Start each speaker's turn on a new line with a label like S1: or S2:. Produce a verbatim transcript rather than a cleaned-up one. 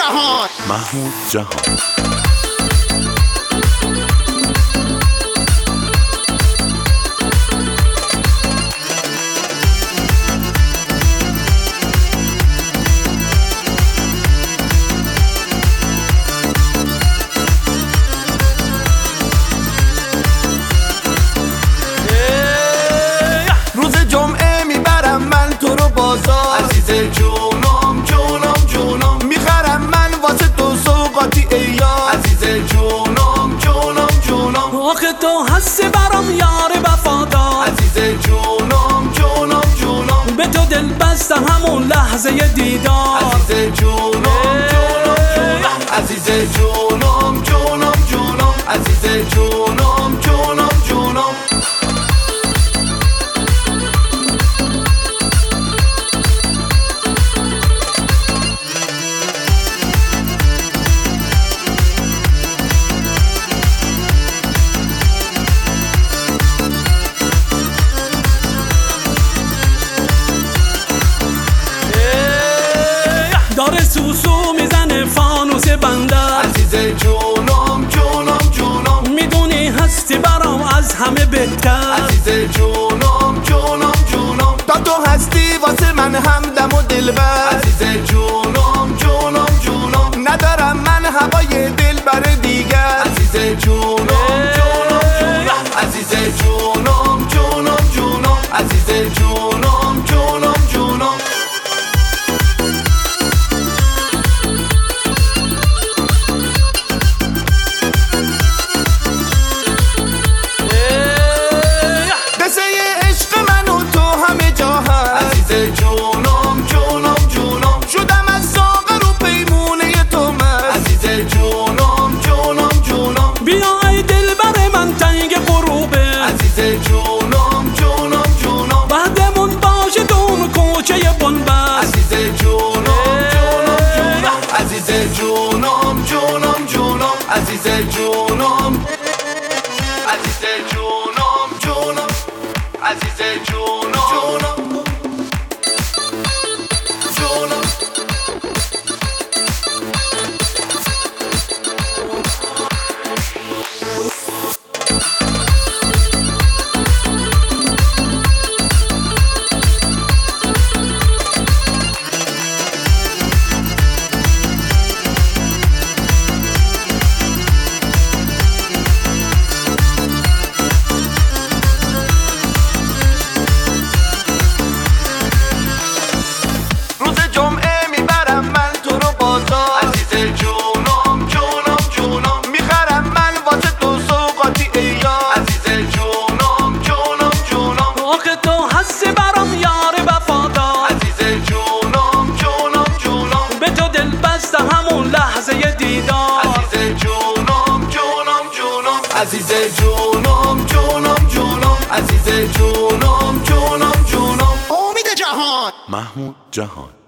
S1: جهان
S2: محمود جهان
S1: عزیز جونم جونم جونم میخرم من واسه تو سوقاتی ایار عزیز جونم جونم جونم
S3: آخه تو هستی برام یار وفادار
S1: عزیز جونم جونم جونم
S3: به تو دل بستم همون لحظه دیدار
S1: عزیز جونم جونم جونم عزیز جونم جونم جونم عزیز جونم جونم جونم
S3: داره سوسو میزنه فانوس بنده
S1: عزیز جونم جونم جونم
S3: میدونی هستی برام از همه بهتر
S1: عزیز جونم جونم جونم تا تو هستی واسه من همدم و دلبر عزیز جونم جونم جونم ندارم من هوای دل بر دیگر عزیز جونم جونم جونم عزیز جونم جونم جونم عزیز جونم جونم جونم جونم جونم جونم شدم از ساغر و پیمونه تو من عزیز جونم جونم جونم
S3: بیا ای دل بر من تنگ غروبه
S1: عزیز جونم جونم جونم
S3: بعدمون باشه دون کوچه بنبست
S1: عزیز جونم جونم جونم عزیز جونم جونم جونم عزیز جونم عزیز جونم جونم عزیز جونم جونم
S3: همون لحظه دیدار
S1: عزیز جونم جونم جونم عزیز جونم جونم جونم عزیز جونم جونم جونم امید جهان
S2: محمود جهان